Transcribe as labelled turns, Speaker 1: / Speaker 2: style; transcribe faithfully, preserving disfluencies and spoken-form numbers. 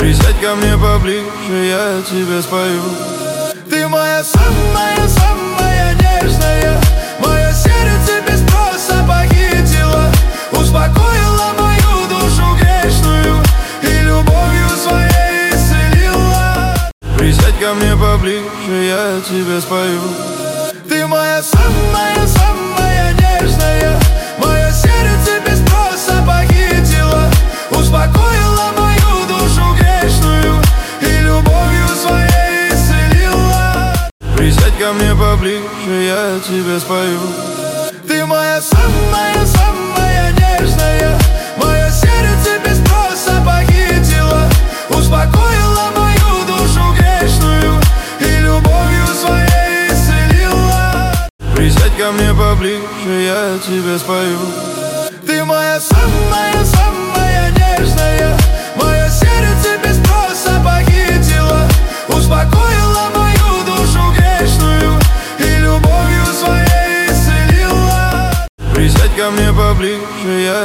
Speaker 1: Присядь ко мне поближе, я тебе спою. Ты моя самая-самая нежная, мое сердце без спроса похитила, успокоила мою душу грешную и любовью своей исцелила. Присядь ко мне поближе, я тебе спою. Ты моя самая-самая нежная, мое сердце без спроса похитила, успокоила мою душу грешную и любовью своей исцелила. Присядь ко мне поближе, я тебе спою. Ты моя самая-самая нежная, мое сердце без спроса похитила, успокоила мою душу грешную и любовью своей исцелила. Присядь ко мне поближе, я тебе спою. Ты моя самая-самая нежная, мое сердце без спроса похитила, успокоила мою душу грешную и любовью своей исцелила. Присядь ко мне поближе, я